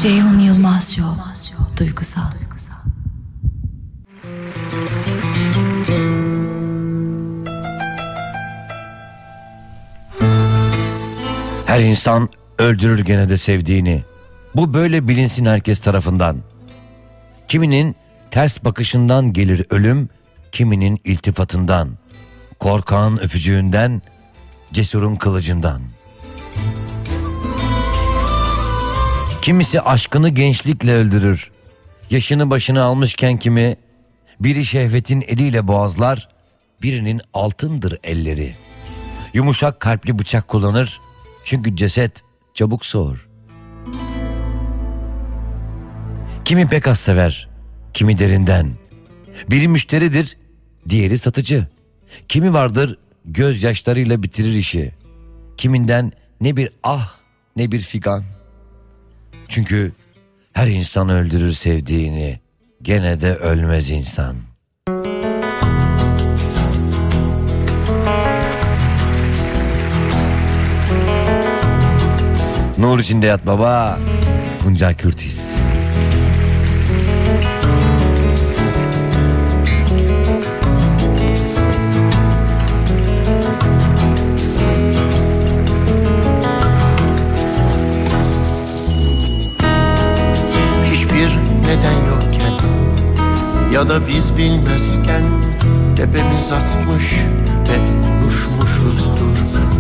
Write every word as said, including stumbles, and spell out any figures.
Ceyhun Yılmaz Show. Duygusal. Her insan öldürür gene de sevdiğini. Bu böyle bilinsin herkes tarafından. Kiminin ters bakışından gelir ölüm, kiminin iltifatından, korkağın öpücüğünden, cesurun kılıcından. Kimisi aşkını gençlikle öldürür. Yaşını başını almışken kimi, biri şehvetin eliyle boğazlar, birinin altındır elleri. Yumuşak kalpli bıçak kullanır, çünkü ceset çabuk soğur. Kimi pek az sever, kimi derinden. Biri müşteridir, diğeri satıcı. Kimi vardır gözyaşlarıyla bitirir işi. Kiminden ne bir ah ne bir figan. Çünkü her insan öldürür sevdiğini, gene de ölmez insan. Nur içinde yat baba, Tuncay Kürtiz. Hiçbir neden yokken ya da biz bilmezken tepemiz atmış ve konuşmuşuzdur.